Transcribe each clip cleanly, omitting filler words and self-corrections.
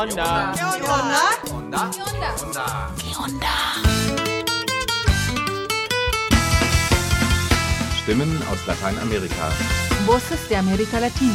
onda? ¿Qué onda? Onda? ¿Qué onda? Onda. ¿Qué onda? Stimmen aus Lateinamerika. Voces de América Latina.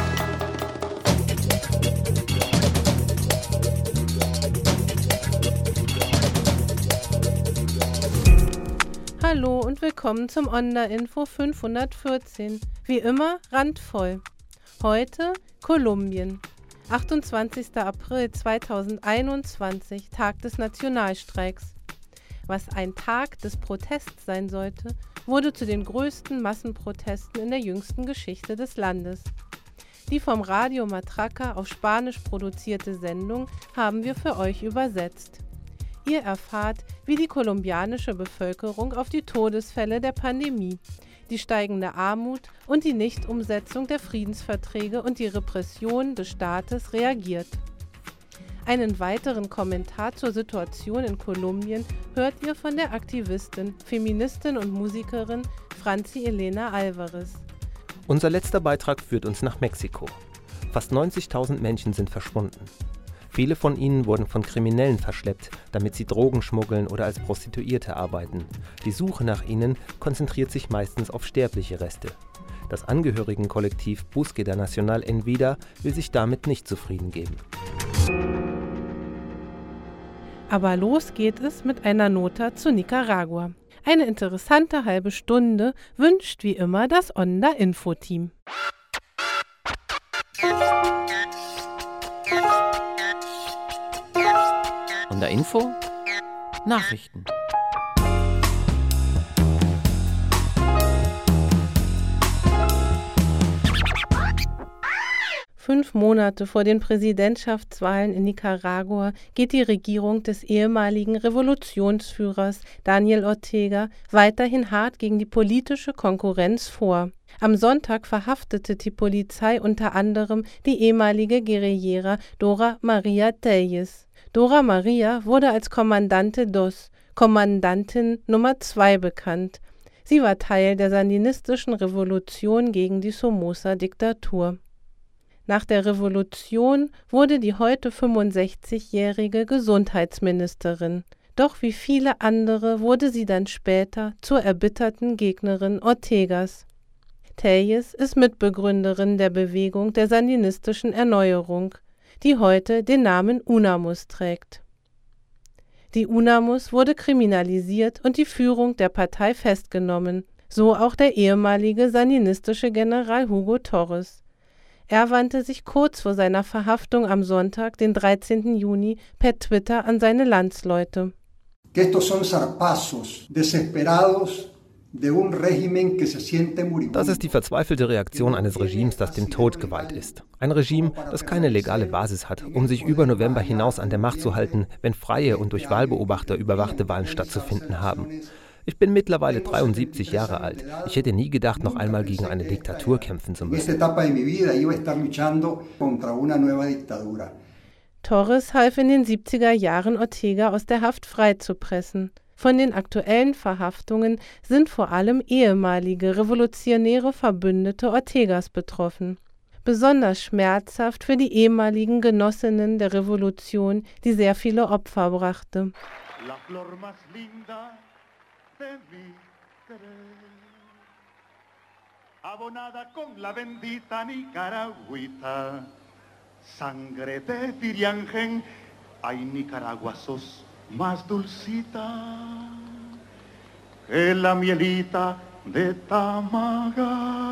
Hallo und willkommen zum Onda-Info 514. Wie immer randvoll. Heute Kolumbien. 28. April 2021, Tag des Nationalstreiks. Was ein Tag des Protests sein sollte, wurde zu den größten Massenprotesten in der jüngsten Geschichte des Landes. Die vom Radio Matraca auf Spanisch produzierte Sendung haben wir für euch übersetzt. Ihr erfahrt, wie die kolumbianische Bevölkerung auf die Todesfälle der Pandemie, die steigende Armut und die Nichtumsetzung der Friedensverträge und die Repression des Staates reagiert. Einen weiteren Kommentar zur Situation in Kolumbien hört ihr von der Aktivistin, Feministin und Musikerin Franzi Elena Alvarez. Unser letzter Beitrag führt uns nach Mexiko. Fast 90.000 Menschen sind verschwunden. Viele von ihnen wurden von Kriminellen verschleppt, damit sie Drogen schmuggeln oder als Prostituierte arbeiten. Die Suche nach ihnen konzentriert sich meistens auf sterbliche Reste. Das Angehörigenkollektiv Búsqueda Nacional en Vida will sich damit nicht zufrieden geben. Aber los geht es mit einer Nota zu Nicaragua. Eine interessante halbe Stunde wünscht wie immer das Onda-Info-Team. Onda Info Nachrichten. Fünf Monate vor den Präsidentschaftswahlen in Nicaragua geht die Regierung des ehemaligen Revolutionsführers Daniel Ortega weiterhin hart gegen die politische Konkurrenz vor. Am Sonntag verhaftete die Polizei unter anderem die ehemalige Guerillera Dora Maria Tellez. Dora Maria wurde als Comandante Dos, Kommandantin Nummer 2 bekannt. Sie war Teil der sandinistischen Revolution gegen die Somoza-Diktatur. Nach der Revolution wurde die heute 65-jährige Gesundheitsministerin. Doch wie viele andere wurde sie dann später zur erbitterten Gegnerin Ortegas. Tellez ist Mitbegründerin der Bewegung der sandinistischen Erneuerung, die heute den Namen UNAMUS trägt. Die UNAMUS wurde kriminalisiert und die Führung der Partei festgenommen, so auch der ehemalige sandinistische General Hugo Torres. Er wandte sich kurz vor seiner Verhaftung am Sonntag, den 13. Juni, per Twitter an seine Landsleute. Das ist die verzweifelte Reaktion eines Regimes, das dem Tod geweiht ist. Ein Regime, das keine legale Basis hat, um sich über November hinaus an der Macht zu halten, wenn freie und durch Wahlbeobachter überwachte Wahlen stattzufinden haben. Ich bin mittlerweile 73 Jahre alt. Ich hätte nie gedacht, noch einmal gegen eine Diktatur kämpfen zu müssen. Torres half in den 70er Jahren Ortega aus der Haft freizupressen. Von den aktuellen Verhaftungen sind vor allem ehemalige revolutionäre Verbündete Ortegas betroffen. Besonders schmerzhaft für die ehemaligen Genossinnen der Revolution, die sehr viele Opfer brachte. Abonada con la bendita Nicaragüita, sangre de Tiriangen, ay Nicaragua sos más dulcita que la mielita de Tamagas.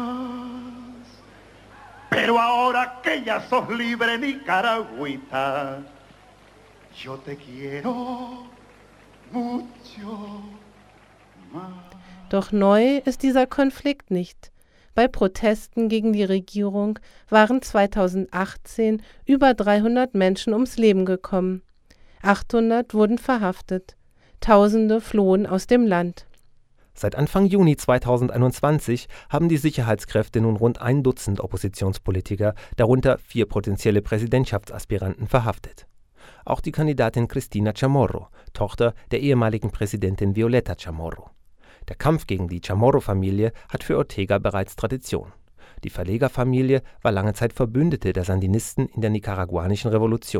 Pero ahora que ya sos libre Nicaragüita, yo te quiero mucho más. Doch neu ist dieser Konflikt nicht. Bei Protesten gegen die Regierung waren 2018 über 300 Menschen ums Leben gekommen. 800 wurden verhaftet. Tausende flohen aus dem Land. Seit Anfang Juni 2021 haben die Sicherheitskräfte nun rund 1 Dutzend Oppositionspolitiker, darunter 4 potenzielle Präsidentschaftsaspiranten, verhaftet. Auch die Kandidatin Cristina Chamorro, Tochter der ehemaligen Präsidentin Violeta Chamorro. Der Kampf gegen die Chamorro-Familie hat für Ortega bereits Tradition. Die Verlegerfamilie war lange Zeit Verbündete der Sandinisten in der nicaraguanischen Revolution.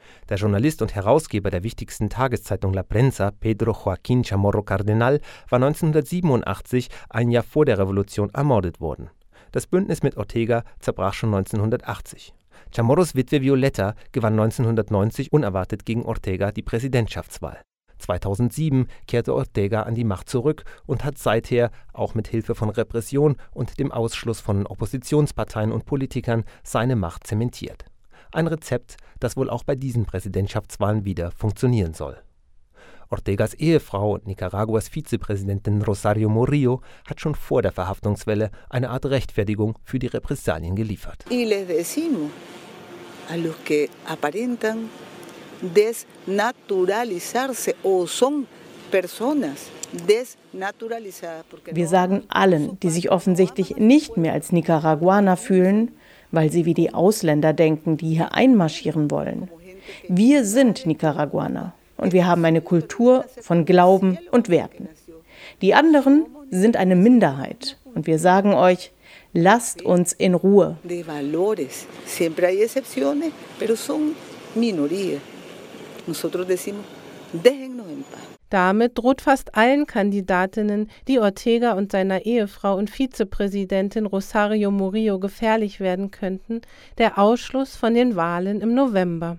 Der Journalist und Herausgeber der wichtigsten Tageszeitung La Prensa, Pedro Joaquín Chamorro Cardenal, war 1987, ein Jahr vor der Revolution, ermordet worden. Das Bündnis mit Ortega zerbrach schon 1980. Chamorros Witwe Violeta gewann 1990 unerwartet gegen Ortega die Präsidentschaftswahl. 2007 kehrte Ortega an die Macht zurück und hat seither, auch mit Hilfe von Repression und dem Ausschluss von Oppositionsparteien und Politikern, seine Macht zementiert. Ein Rezept, das wohl auch bei diesen Präsidentschaftswahlen wieder funktionieren soll. Ortegas Ehefrau und Nicaraguas Vizepräsidentin Rosario Murillo hat schon vor der Verhaftungswelle eine Art Rechtfertigung für die Repressalien geliefert. Y les decimos a los que aparentan desnaturalizarse o son personas desnaturalizadas. Wir sagen allen, die sich offensichtlich nicht mehr als Nicaraguaner fühlen, weil sie wie die Ausländer denken, die hier einmarschieren wollen. Wir sind Nicaraguaner. Und wir haben eine Kultur von Glauben und Werten. Die anderen sind eine Minderheit. Und wir sagen euch, lasst uns in Ruhe. Damit droht fast allen Kandidatinnen, die Ortega und seiner Ehefrau und Vizepräsidentin Rosario Murillo gefährlich werden könnten, der Ausschluss von den Wahlen im November.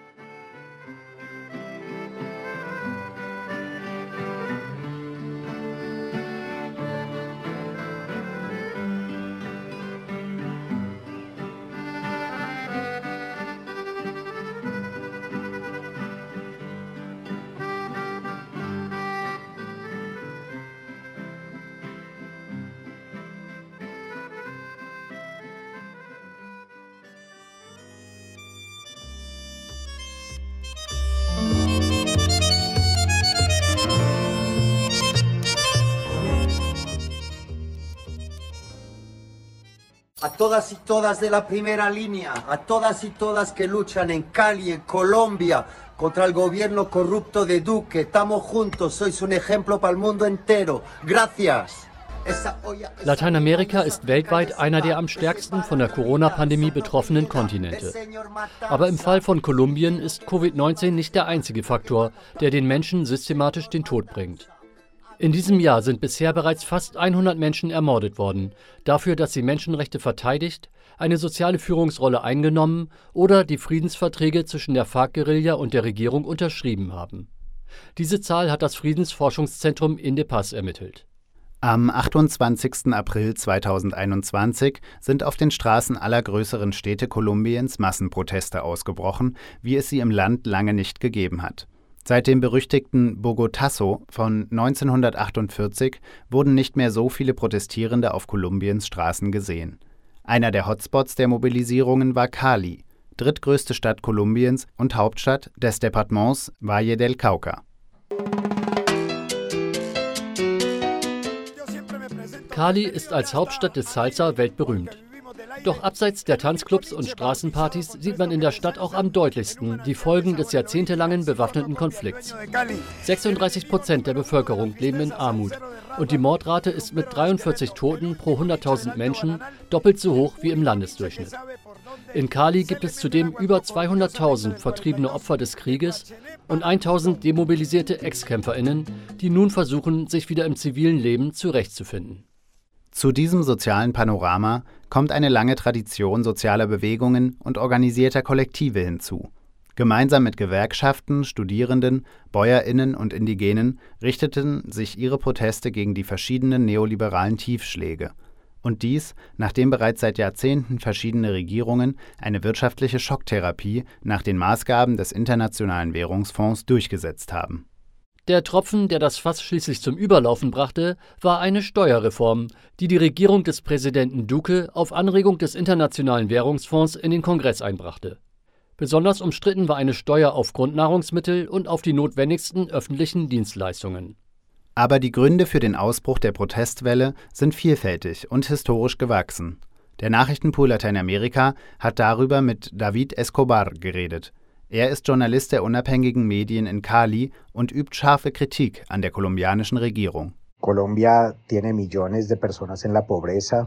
A todas y todas de la primera línea, a todas y todas que luchan en Cali, en Colombia, contra el gobierno corrupto de Duque, estamos juntos, sois un ejemplo para el mundo entero. Gracias. Lateinamerika ist weltweit einer der am stärksten von der Corona-Pandemie betroffenen Kontinente. Aber im Fall von Kolumbien ist Covid-19 nicht der einzige Faktor, der den Menschen systematisch den Tod bringt. In diesem Jahr sind bisher bereits fast 100 Menschen ermordet worden, dafür, dass sie Menschenrechte verteidigt, eine soziale Führungsrolle eingenommen oder die Friedensverträge zwischen der FARC-Guerilla und der Regierung unterschrieben haben. Diese Zahl hat das Friedensforschungszentrum INDEPAZ ermittelt. Am 28. April 2021 sind auf den Straßen aller größeren Städte Kolumbiens Massenproteste ausgebrochen, wie es sie im Land lange nicht gegeben hat. Seit dem berüchtigten Bogotazo von 1948 wurden nicht mehr so viele Protestierende auf Kolumbiens Straßen gesehen. Einer der Hotspots der Mobilisierungen war Cali, drittgrößte Stadt Kolumbiens und Hauptstadt des Departements Valle del Cauca. Cali ist als Hauptstadt des Salsa weltberühmt. Doch abseits der Tanzclubs und Straßenpartys sieht man in der Stadt auch am deutlichsten die Folgen des jahrzehntelangen bewaffneten Konflikts. 36% der Bevölkerung leben in Armut und die Mordrate ist mit 43 Toten pro 100.000 Menschen doppelt so hoch wie im Landesdurchschnitt. In Cali gibt es zudem über 200.000 vertriebene Opfer des Krieges und 1.000 demobilisierte Ex-KämpferInnen, die nun versuchen, sich wieder im zivilen Leben zurechtzufinden. Zu diesem sozialen Panorama kommt eine lange Tradition sozialer Bewegungen und organisierter Kollektive hinzu. Gemeinsam mit Gewerkschaften, Studierenden, BäuerInnen und Indigenen richteten sich ihre Proteste gegen die verschiedenen neoliberalen Tiefschläge. Und dies, nachdem bereits seit Jahrzehnten verschiedene Regierungen eine wirtschaftliche Schocktherapie nach den Maßgaben des Internationalen Währungsfonds durchgesetzt haben. Der Tropfen, der das Fass schließlich zum Überlaufen brachte, war eine Steuerreform, die die Regierung des Präsidenten Duque auf Anregung des Internationalen Währungsfonds in den Kongress einbrachte. Besonders umstritten war eine Steuer auf Grundnahrungsmittel und auf die notwendigsten öffentlichen Dienstleistungen. Aber die Gründe für den Ausbruch der Protestwelle sind vielfältig und historisch gewachsen. Der Nachrichtenpool Lateinamerika hat darüber mit David Escobar geredet. Er ist Journalist der unabhängigen Medien in Cali und übt scharfe Kritik an der kolumbianischen Regierung. Colombia tiene millones de personas en la pobreza.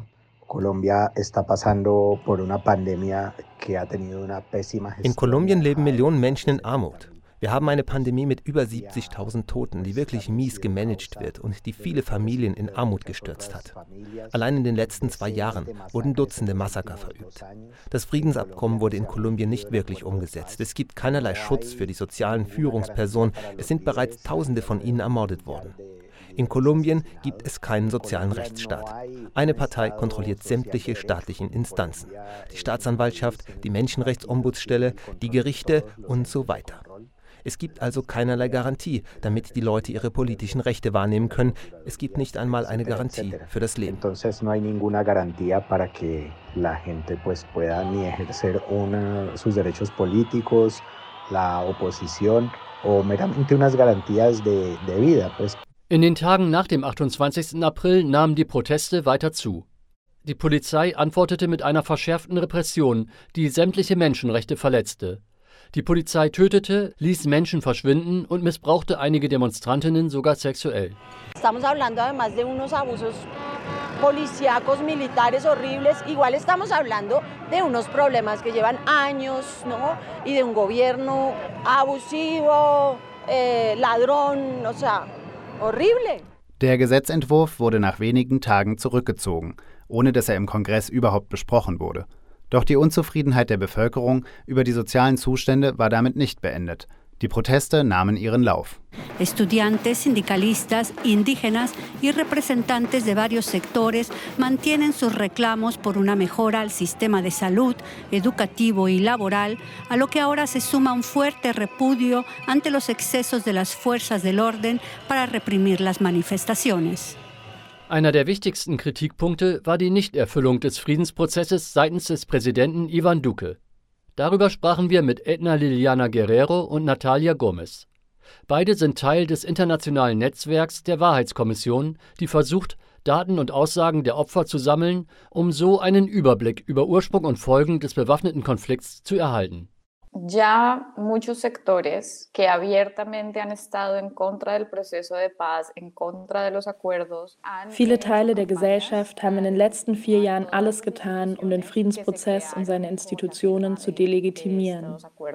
In Kolumbien leben Millionen Menschen in Armut. Wir haben eine Pandemie mit über 70.000 Toten, die wirklich mies gemanagt wird und die viele Familien in Armut gestürzt hat. Allein in den letzten 2 Jahren wurden Dutzende Massaker verübt. Das Friedensabkommen wurde in Kolumbien nicht wirklich umgesetzt. Es gibt keinerlei Schutz für die sozialen Führungspersonen. Es sind bereits Tausende von ihnen ermordet worden. In Kolumbien gibt es keinen sozialen Rechtsstaat. Eine Partei kontrolliert sämtliche staatlichen Instanzen. Die Staatsanwaltschaft, die Menschenrechtsombudsstelle, die Gerichte und so weiter. Es gibt also keinerlei Garantie, damit die Leute ihre politischen Rechte wahrnehmen können. Es gibt nicht einmal eine Garantie für das Leben. Entonces no hay ninguna garantía para que la gente pues pueda ni ejercer sus derechos políticos, la oposición o meramente unas garantías de vida, pues. In den Tagen nach dem 28. April nahmen die Proteste weiter zu. Die Polizei antwortete mit einer verschärften Repression, die sämtliche Menschenrechte verletzte. Die Polizei tötete, ließ Menschen verschwinden und missbrauchte einige Demonstrantinnen sogar sexuell. Estamos hablando además de unos abusos policíacos, militares horribles. Igual estamos hablando de unos problemas que llevan años, ¿no? Y de un gobierno abusivo, ladrón, o sea, horrible. Der Gesetzentwurf wurde nach wenigen Tagen zurückgezogen, ohne dass er im Kongress überhaupt besprochen wurde. Doch die Unzufriedenheit der Bevölkerung über die sozialen Zustände war damit nicht beendet. Die Proteste nahmen ihren Lauf. Estudiantes, sindicalistas, indígenas y representantes de varios sectores mantienen sus reclamos por una mejora al sistema de salud, educativo y laboral, a lo que ahora se suma un fuerte repudio ante los excesos de las fuerzas del orden para reprimir las manifestaciones. Einer der wichtigsten Kritikpunkte war die Nichterfüllung des Friedensprozesses seitens des Präsidenten Iván Duque. Darüber sprachen wir mit Edna Liliana Guerrero und Natalia Gomez. Beide sind Teil des internationalen Netzwerks der Wahrheitskommission, die versucht, Daten und Aussagen der Opfer zu sammeln, um so einen Überblick über Ursprung und Folgen des bewaffneten Konflikts zu erhalten. Ya muchos sectores que abiertamente han estado en contra del proceso de paz, en contra de los acuerdos. Viele Teile der Gesellschaft haben in den letzten 4 Jahren alles getan, um den Friedensprozess und seine Institutionen zu delegitimieren.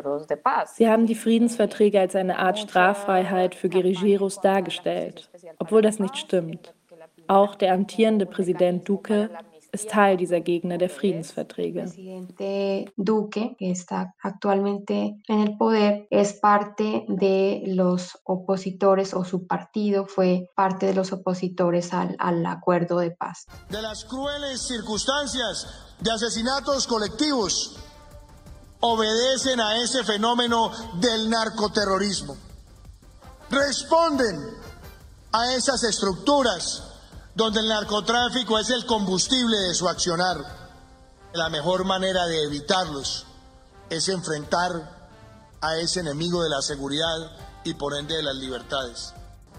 Sie haben die Friedensverträge als eine Art Straffreiheit für Guerilleros dargestellt, obwohl das nicht stimmt. Auch der amtierende Präsident Duque ist Teil dieser Gegner der Friedensverträge. Presidente Duque, que está actualmente en el poder, es parte de los opositores o su partido fue parte de los opositores al acuerdo de paz. De las crueles circunstancias de asesinatos colectivos obedecen a ese fenómeno del narcoterrorismo. Responden a esas estructuras donde el narcotráfico es el combustible de su accionar. La mejor manera de evitarlos es enfrentar a ese enemigo de la seguridad y por ende de las libertades.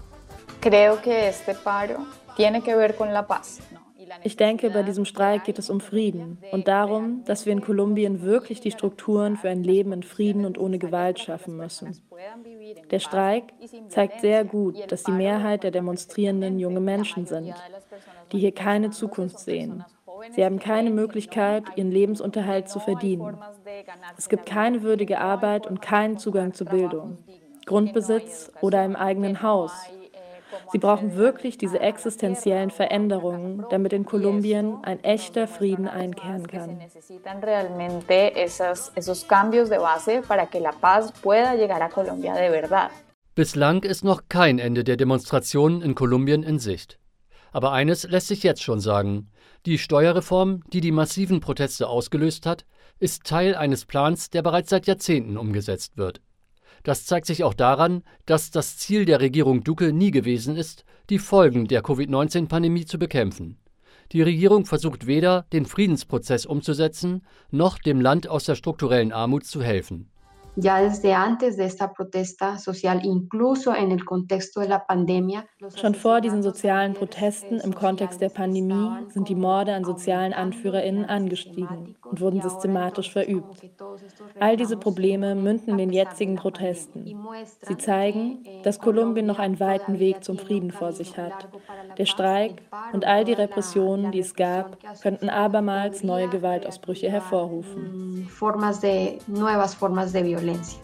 Creo que este paro tiene que ver con la paz. Ich denke, bei diesem Streik geht es um Frieden und darum, dass wir in Kolumbien wirklich die Strukturen für ein Leben in Frieden und ohne Gewalt schaffen müssen. Der Streik zeigt sehr gut, dass die Mehrheit der Demonstrierenden junge Menschen sind, die hier keine Zukunft sehen. Sie haben keine Möglichkeit, ihren Lebensunterhalt zu verdienen. Es gibt keine würdige Arbeit und keinen Zugang zu Bildung, Grundbesitz oder einem eigenen Haus. Sie brauchen wirklich diese existenziellen Veränderungen, damit in Kolumbien ein echter Frieden einkehren kann. Necesitan realmente esos cambios de base para que la paz pueda llegar a Colombia de verdad. Bislang ist noch kein Ende der Demonstrationen in Kolumbien in Sicht. Aber eines lässt sich jetzt schon sagen: Die Steuerreform, die die massiven Proteste ausgelöst hat, ist Teil eines Plans, der bereits seit Jahrzehnten umgesetzt wird. Das zeigt sich auch daran, dass das Ziel der Regierung Duque nie gewesen ist, die Folgen der Covid-19-Pandemie zu bekämpfen. Die Regierung versucht weder, den Friedensprozess umzusetzen, noch dem Land aus der strukturellen Armut zu helfen. ya desde antes de esta protesta social, incluso en el contexto de la pandemia. Schon vor diesen sozialen Protesten im Kontext der Pandemie sind die Morde an sozialen AnführerInnen angestiegen und wurden systematisch verübt. All diese Probleme münden in den jetzigen Protesten. Sie zeigen, dass Kolumbien noch einen weiten Weg zum Frieden vor sich hat. Der Streik und all die Repressionen, die es gab, könnten abermals neue Gewaltausbrüche hervorrufen. Nuevas formas de violencia.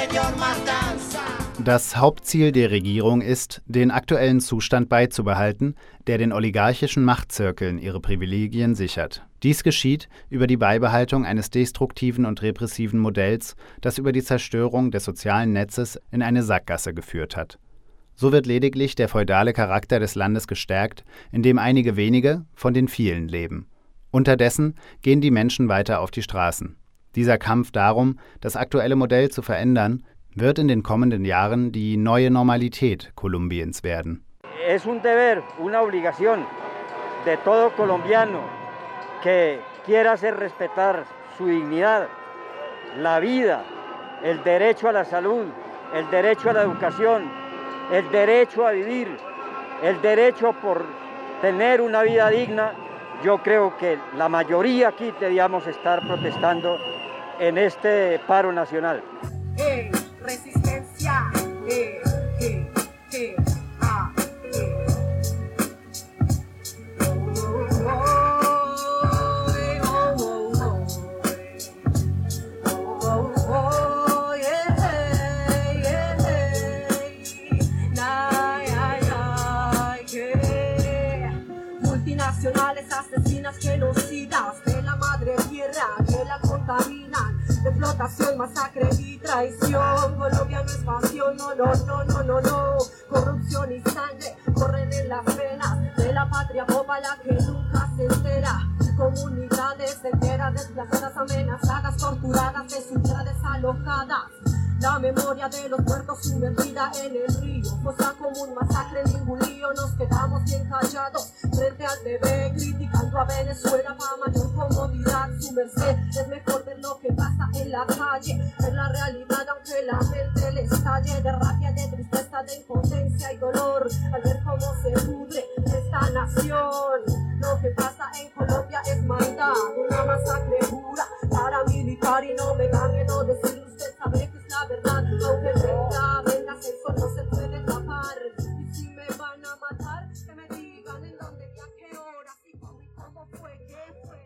Das Hauptziel der Regierung ist, den aktuellen Zustand beizubehalten, der den oligarchischen Machtzirkeln ihre Privilegien sichert. Dies geschieht über die Beibehaltung eines destruktiven und repressiven Modells, das über die Zerstörung des sozialen Netzes in eine Sackgasse geführt hat. So wird lediglich der feudale Charakter des Landes gestärkt, in dem einige wenige von den vielen leben. Unterdessen gehen die Menschen weiter auf die Straßen. Dieser Kampf darum, das aktuelle Modell zu verändern, wird in den kommenden Jahren die neue Normalität Kolumbiens werden. Es un deber, una obligación de todo colombiano que quiera hacer respetar su dignidad, la vida, el derecho a la salud, el derecho a la educación, el derecho a vivir, el derecho por tener una vida digna. Yo creo que la mayoría aquí debíamos estar protestando en este paro nacional. Resistencia, multinacionales asesinas, genocidas de la madre tierra que la contaminan. Explotación, masacre y traición. Colombia no es pasión, no, no, no, no, no, no. Corrupción y sangre corren en las venas de la patria boba, la que nunca se entera. Comunidades enteras desplazadas, amenazadas, torturadas, de su tierra desalojadas. La memoria de los muertos sumergida en el río. Cosa común, masacre, ningún lío. Nos quedamos bien callados frente al TV, criticando a Venezuela para mayor comodidad. Su merced, es mejor ver lo que pasa en la calle, ver la realidad aunque la mente le estalle. De rabia, de tristeza, de impotencia y dolor, al ver cómo se pudre esta nación. Lo que pasa en Colombia es maldad, una masacre pura, paramilitar, y no me da miedo decirlo. Usted sabe que es la verdad, aunque venga, eso no se puede tapar. Y si me van a matar, que me digan en dónde y a qué hora, y cómo fue, qué fue.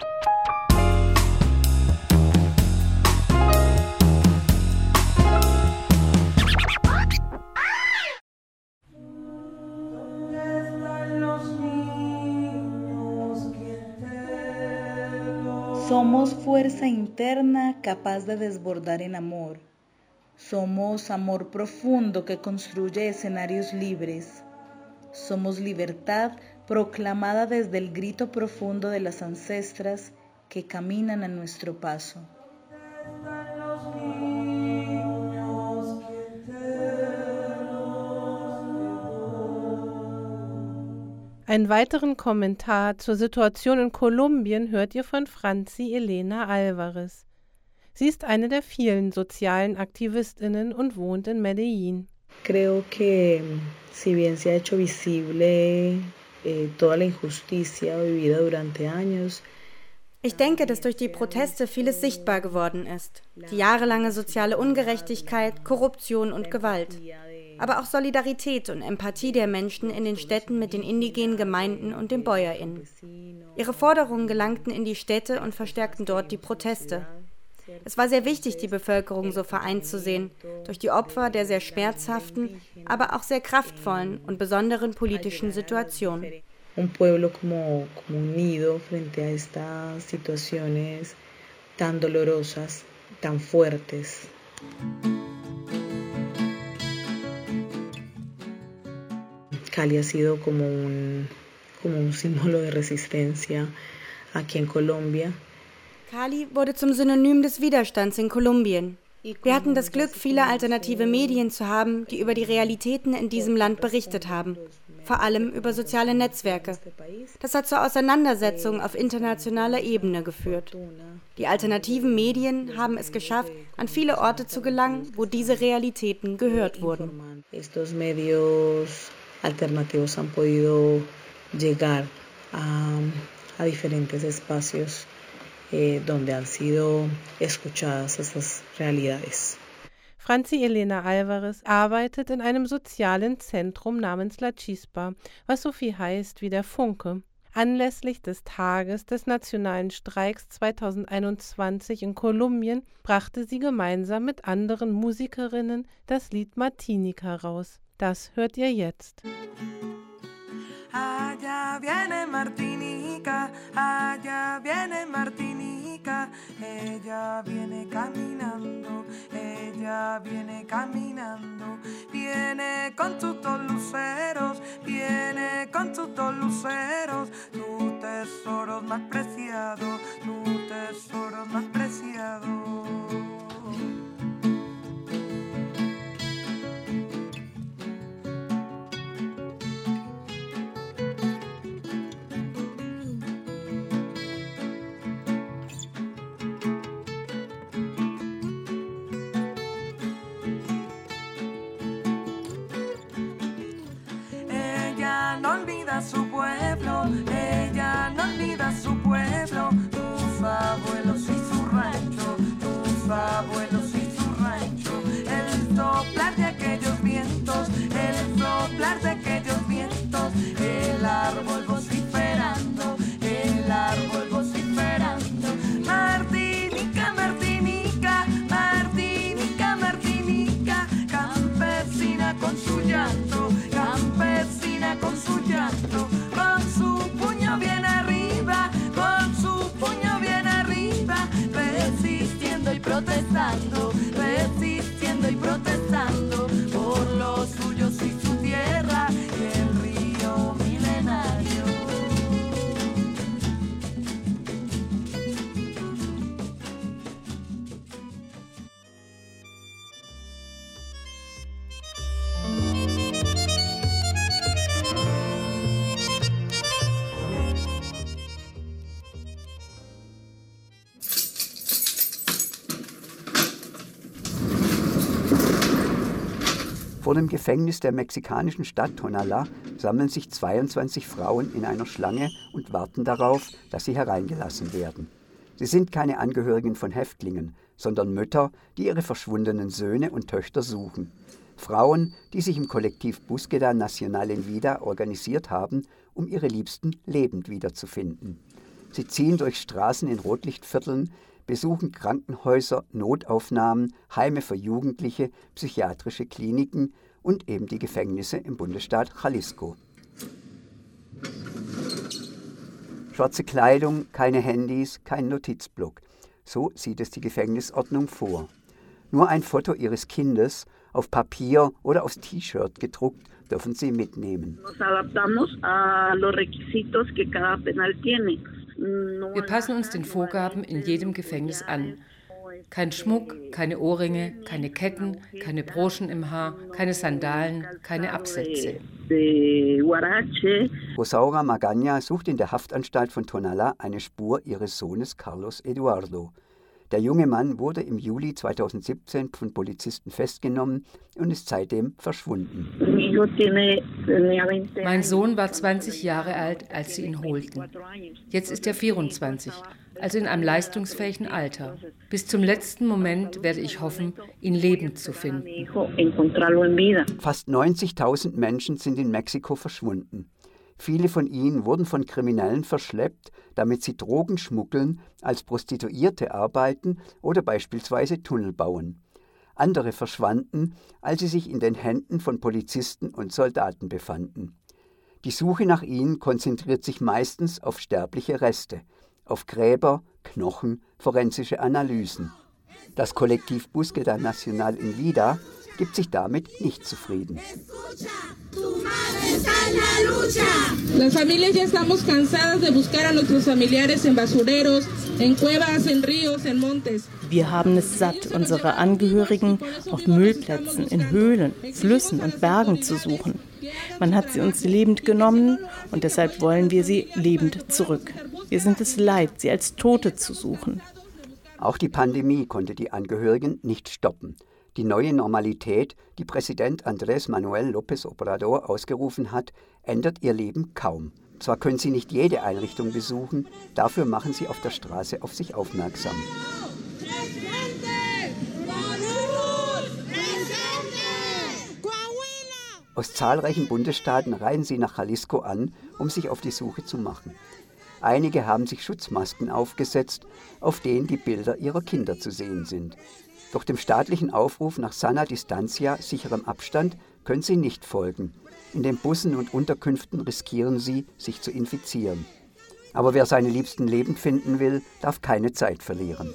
Somos fuerza interna capaz de desbordar en amor. Somos amor profundo que construye escenarios libres. Somos libertad proclamada desde el grito profundo de las ancestras que caminan a nuestro paso. Einen weiteren Kommentar zur Situation in Kolumbien hört ihr von Franzi Elena Alvarez. Sie ist eine der vielen sozialen AktivistInnen und wohnt in Medellín. Creo que si bien se ha hecho visible toda la injusticia vivida durante años. Ich denke, dass durch die Proteste vieles sichtbar geworden ist. Die jahrelange soziale Ungerechtigkeit, Korruption und Gewalt. Aber auch Solidarität und Empathie der Menschen in den Städten mit den indigenen Gemeinden und den BäuerInnen. Ihre Forderungen gelangten in die Städte und verstärkten dort die Proteste. Es war sehr wichtig, die Bevölkerung so vereint zu sehen, durch die Opfer der sehr schmerzhaften, aber auch sehr kraftvollen und besonderen politischen Situation. Un pueblo como unido frente a estas situaciones tan dolorosas, tan fuertes. Cali ha sido como un símbolo de resistencia aquí en Colombia. Cali wurde zum Synonym des Widerstands in Kolumbien. Wir hatten das Glück, viele alternative Medien zu haben, die über die Realitäten in diesem Land berichtet haben, vor allem über soziale Netzwerke. Das hat zur Auseinandersetzung auf internationaler Ebene geführt. Die alternativen Medien haben es geschafft, an viele Orte zu gelangen, wo diese Realitäten gehört wurden. Estos medios alternativos han podido llegar a diferentes espacios donde han sido escuchadas estas realidades. Franzi Elena Alvarez arbeitet in einem sozialen Zentrum namens La Chispa, was so viel heißt wie der Funke. Anlässlich des Tages des nationalen Streiks 2021 in Kolumbien brachte sie gemeinsam mit anderen Musikerinnen das Lied Martinica raus. Das hört ihr jetzt. Allá viene Martinica, allá viene Martinica, ella viene caminando, viene con sus dos luceros, viene con sus dos luceros, tu tesoro más preciado, tu tesoro más preciado. No olvida su pueblo, ella no olvida su pueblo, tus abuelos y su rancho, tus abuelos y su rancho, el soplar de aquellos vientos, el soplar de aquellos vientos, el árbol vociferando, el árbol vociferando. Martinica, Martinica, Martinica, Martinica, campesina con su llanto, campesina con su llanto, con su puño bien arriba, con su puño bien arriba, resistiendo y protestando, resistiendo y protestando por los suyos y su tierra, el río milenario. Vor dem Gefängnis der mexikanischen Stadt Tonalá sammeln sich 22 Frauen in einer Schlange und warten darauf, dass sie hereingelassen werden. Sie sind keine Angehörigen von Häftlingen, sondern Mütter, die ihre verschwundenen Söhne und Töchter suchen. Frauen, die sich im Kollektiv Búsqueda Nacional en Vida organisiert haben, um ihre Liebsten lebend wiederzufinden. Sie ziehen durch Straßen in Rotlichtvierteln, besuchen Krankenhäuser, Notaufnahmen, Heime für Jugendliche, psychiatrische Kliniken und eben die Gefängnisse im Bundesstaat Jalisco. Schwarze Kleidung, keine Handys, kein Notizblock. So sieht es die Gefängnisordnung vor. Nur ein Foto ihres Kindes, auf Papier oder aufs T-Shirt gedruckt, dürfen sie mitnehmen. Wir passen uns den Vorgaben in jedem Gefängnis an. Kein Schmuck, keine Ohrringe, keine Ketten, keine Broschen im Haar, keine Sandalen, keine Absätze. Rosaura Magaña sucht in der Haftanstalt von Tonalá eine Spur ihres Sohnes Carlos Eduardo. Der junge Mann wurde im Juli 2017 von Polizisten festgenommen und ist seitdem verschwunden. Mein Sohn war 20 Jahre alt, als sie ihn holten. Jetzt ist er 24, also in einem leistungsfähigen Alter. Bis zum letzten Moment werde ich hoffen, ihn lebend zu finden. Fast 90.000 Menschen sind in Mexiko verschwunden. Viele von ihnen wurden von Kriminellen verschleppt, damit sie Drogen schmuggeln, als Prostituierte arbeiten oder beispielsweise Tunnel bauen. Andere verschwanden, als sie sich in den Händen von Polizisten und Soldaten befanden. Die Suche nach ihnen konzentriert sich meistens auf sterbliche Reste, auf Gräber, Knochen, forensische Analysen. Das Kollektiv Búsqueda Nacional en Vida gibt sich damit nicht zufrieden. Las familias ya estamos cansadas de buscar a nuestros familiares en basureros, en cuevas, en ríos, en montes. Wir haben es satt, unsere Angehörigen auf Müllplätzen, in Höhlen, Flüssen und Bergen zu suchen. Man hat sie uns lebend genommen und deshalb wollen wir sie lebend zurück. Wir sind es leid, sie als Tote zu suchen. Auch die Pandemie konnte die Angehörigen nicht stoppen. Die neue Normalität, die Präsident Andrés Manuel López Obrador ausgerufen hat, ändert ihr Leben kaum. Zwar können sie nicht jede Einrichtung besuchen, dafür machen sie auf der Straße auf sich aufmerksam. Aus zahlreichen Bundesstaaten reisen sie nach Jalisco an, um sich auf die Suche zu machen. Einige haben sich Schutzmasken aufgesetzt, auf denen die Bilder ihrer Kinder zu sehen sind. Doch dem staatlichen Aufruf nach sana distancia, sicherem Abstand, können sie nicht folgen. In den Bussen und Unterkünften riskieren sie, sich zu infizieren. Aber wer seine Liebsten lebend finden will, darf keine Zeit verlieren.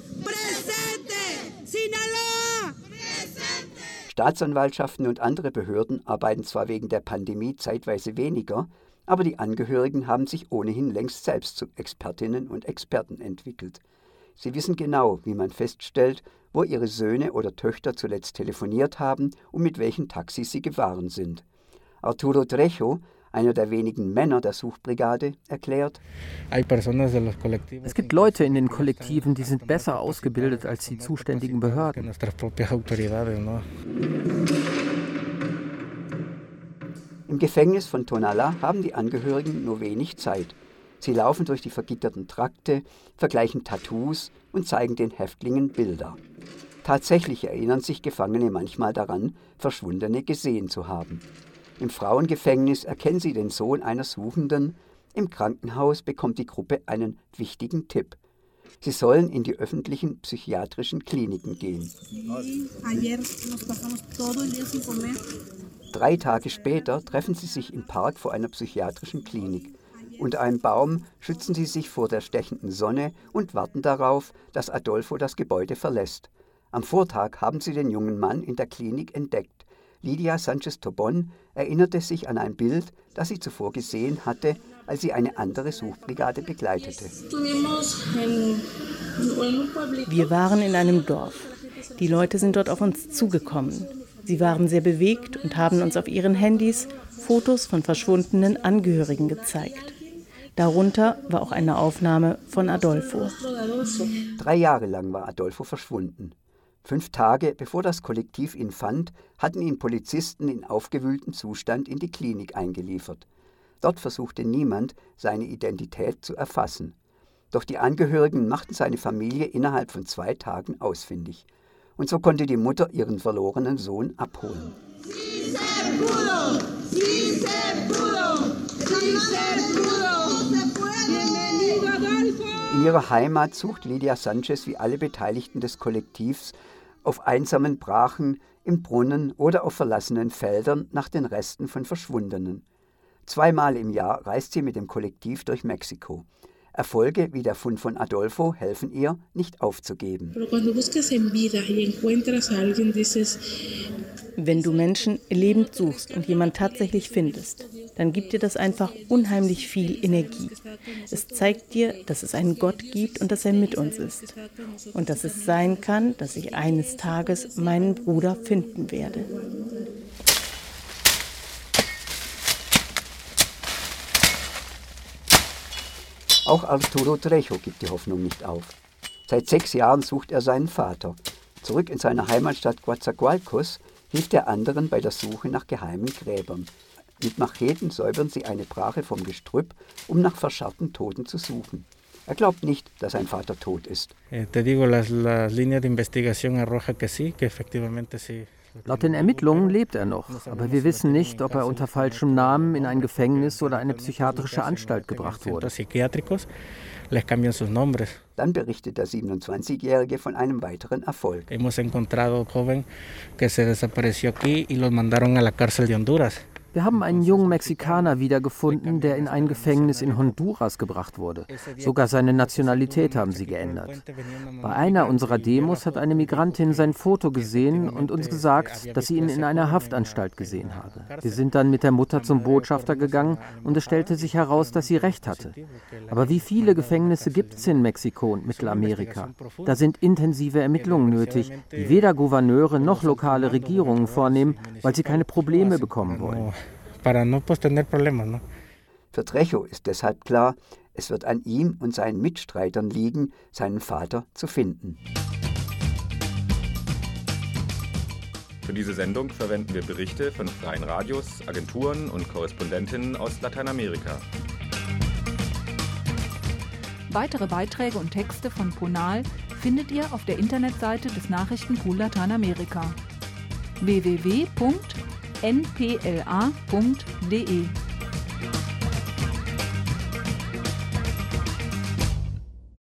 Staatsanwaltschaften und andere Behörden arbeiten zwar wegen der Pandemie zeitweise weniger, aber die Angehörigen haben sich ohnehin längst selbst zu Expertinnen und Experten entwickelt. Sie wissen genau, wie man feststellt, wo ihre Söhne oder Töchter zuletzt telefoniert haben und mit welchen Taxis sie gefahren sind. Arturo Trejo, einer der wenigen Männer der Suchbrigade, erklärt: Es gibt Leute in den Kollektiven, die sind besser ausgebildet als die zuständigen Behörden. Im Gefängnis von Tonalá haben die Angehörigen nur wenig Zeit. Sie laufen durch die vergitterten Trakte, vergleichen Tattoos und zeigen den Häftlingen Bilder. Tatsächlich erinnern sich Gefangene manchmal daran, Verschwundene gesehen zu haben. Im Frauengefängnis erkennen sie den Sohn einer Suchenden. Im Krankenhaus bekommt die Gruppe einen wichtigen Tipp. Sie sollen in die öffentlichen psychiatrischen Kliniken gehen. 3 Tage später treffen sie sich im Park vor einer psychiatrischen Klinik. Unter einem Baum schützen sie sich vor der stechenden Sonne und warten darauf, dass Adolfo das Gebäude verlässt. Am Vortag haben sie den jungen Mann in der Klinik entdeckt. Lidia Sánchez Tobón erinnerte sich an ein Bild, das sie zuvor gesehen hatte, als sie eine andere Suchbrigade begleitete. Wir waren in einem Dorf. Die Leute sind dort auf uns zugekommen. Sie waren sehr bewegt und haben uns auf ihren Handys Fotos von verschwundenen Angehörigen gezeigt. Darunter war auch eine Aufnahme von Adolfo. 3 Jahre lang war Adolfo verschwunden. 5 Tage bevor das Kollektiv ihn fand, hatten ihn Polizisten in aufgewühltem Zustand in die Klinik eingeliefert. Dort versuchte niemand, seine Identität zu erfassen. Doch die Angehörigen machten seine Familie innerhalb von 2 Tagen ausfindig. Und so konnte die Mutter ihren verlorenen Sohn abholen. In ihrer Heimat sucht Lidia Sánchez wie alle Beteiligten des Kollektivs auf einsamen Brachen, im Brunnen oder auf verlassenen Feldern nach den Resten von Verschwundenen. 2-mal im Jahr reist sie mit dem Kollektiv durch Mexiko. Erfolge wie der Fund von Adolfo helfen ihr, nicht aufzugeben. Wenn du Menschen lebend suchst und jemand tatsächlich findest, dann gibt dir das einfach unheimlich viel Energie. Es zeigt dir, dass es einen Gott gibt und dass er mit uns ist. Und dass es sein kann, dass ich eines Tages meinen Bruder finden werde. Auch Arturo Trejo gibt die Hoffnung nicht auf. Seit 6 Jahren sucht er seinen Vater. Zurück in seiner Heimatstadt Coatzacoalcos hilft er anderen bei der Suche nach geheimen Gräbern. Mit Macheten säubern sie eine Brache vom Gestrüpp, um nach verscharrten Toten zu suchen. Er glaubt nicht, dass sein Vater tot ist. Laut den Ermittlungen lebt er noch, aber wir wissen nicht, ob er unter falschem Namen in ein Gefängnis oder eine psychiatrische Anstalt gebracht wurde. Dann berichtet der 27-Jährige von einem weiteren Erfolg. Wir haben einen jungen Mexikaner wiedergefunden, der in ein Gefängnis in Honduras gebracht wurde. Sogar seine Nationalität haben sie geändert. Bei einer unserer Demos hat eine Migrantin sein Foto gesehen und uns gesagt, dass sie ihn in einer Haftanstalt gesehen habe. Wir sind dann mit der Mutter zum Botschafter gegangen und es stellte sich heraus, dass sie recht hatte. Aber wie viele Gefängnisse gibt es in Mexiko und Mittelamerika? Da sind intensive Ermittlungen nötig, die weder Gouverneure noch lokale Regierungen vornehmen, weil sie keine Probleme bekommen wollen. Für Trejo ist deshalb klar, es wird an ihm und seinen Mitstreitern liegen, seinen Vater zu finden. Für diese Sendung verwenden wir Berichte von freien Radios, Agenturen und Korrespondentinnen aus Lateinamerika. Weitere Beiträge und Texte von Ponal findet ihr auf der Internetseite des Nachrichtenpool Lateinamerika www.npla.de.